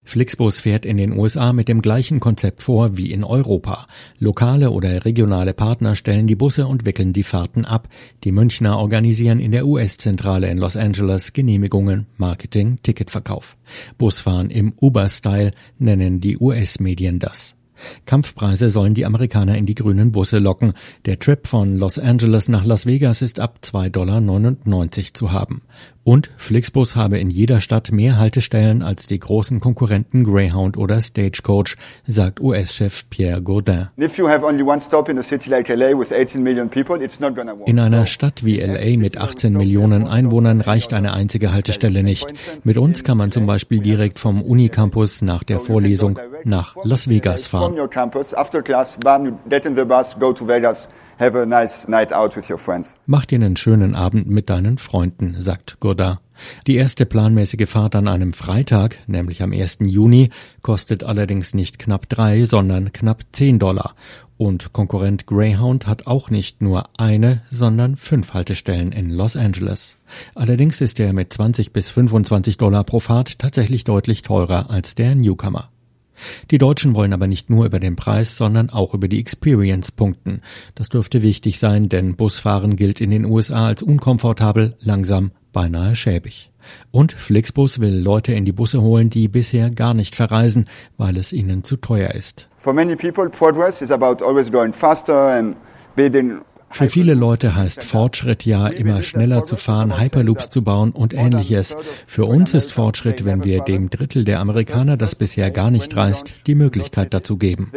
Flixbus fährt in den USA mit dem gleichen Konzept vor wie in Europa. Lokale oder regionale Partner stellen die Busse und wickeln die Fahrten ab. Die Münchner organisieren in der US-Zentrale in Los Angeles Genehmigungen, Marketing, Ticketverkauf. Busfahren im Uber-Style nennen die US-Medien das. Kampfpreise sollen die Amerikaner in die grünen Busse locken. Der Trip von Los Angeles nach Las Vegas ist ab $2,99 zu haben. Und Flixbus habe in jeder Stadt mehr Haltestellen als die großen Konkurrenten Greyhound oder Stagecoach, sagt US-Chef Pierre Gaudin. In einer Stadt wie LA mit 18 Millionen Einwohnern reicht eine einzige Haltestelle nicht. Mit uns kann man zum Beispiel direkt vom Unicampus nach der Vorlesung nach Las Vegas fahren. Mach dir einen schönen Abend mit deinen Freunden, sagt Gaudin. Die erste planmäßige Fahrt an einem Freitag, nämlich am 1. Juni, kostet allerdings nicht knapp 3, sondern knapp $10. Und Konkurrent Greyhound hat auch nicht nur eine, sondern 5 Haltestellen in Los Angeles. Allerdings ist er mit $20 bis $25 pro Fahrt tatsächlich deutlich teurer als der Newcomer. Die Deutschen wollen aber nicht nur über den Preis, sondern auch über die Experience punkten. Das dürfte wichtig sein, denn Busfahren gilt in den USA als unkomfortabel, langsam, beinahe schäbig. Und Flixbus will Leute in die Busse holen, die bisher gar nicht verreisen, weil es ihnen zu teuer ist. Für viele Leute heißt Fortschritt ja, immer schneller zu fahren, Hyperloops zu bauen und Ähnliches. Für uns ist Fortschritt, wenn wir dem Drittel der Amerikaner, das bisher gar nicht reist, die Möglichkeit dazu geben.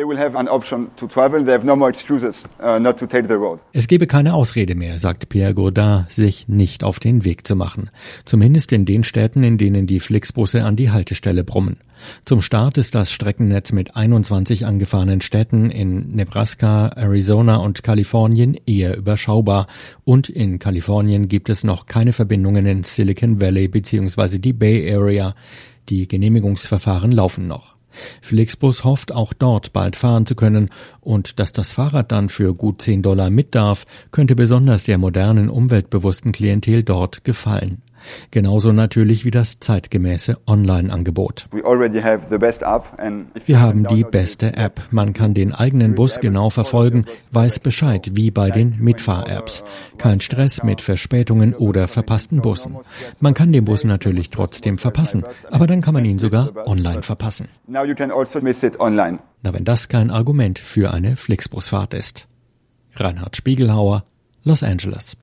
Es gebe keine Ausrede mehr, sagt Pierre Gaudin, sich nicht auf den Weg zu machen. Zumindest in den Städten, in denen die Flixbusse an die Haltestelle brummen. Zum Start ist das Streckennetz mit 21 angefahrenen Städten in Nebraska, Arizona und Kalifornien eher überschaubar. Und in Kalifornien gibt es noch keine Verbindungen in Silicon Valley bzw. die Bay Area. Die Genehmigungsverfahren laufen noch. Flixbus hofft auch dort bald fahren zu können, und dass das Fahrrad dann für gut $10 mit darf, könnte besonders der modernen, umweltbewussten Klientel dort gefallen. Genauso natürlich wie das zeitgemäße Online-Angebot. Wir haben die beste App. Man kann den eigenen Bus genau verfolgen, weiß Bescheid, wie bei den Mitfahr-Apps. Kein Stress mit Verspätungen oder verpassten Bussen. Man kann den Bus natürlich trotzdem verpassen, aber dann kann man ihn sogar online verpassen. Na, wenn das kein Argument für eine Flixbusfahrt ist. Reinhard Spiegelhauer, Los Angeles.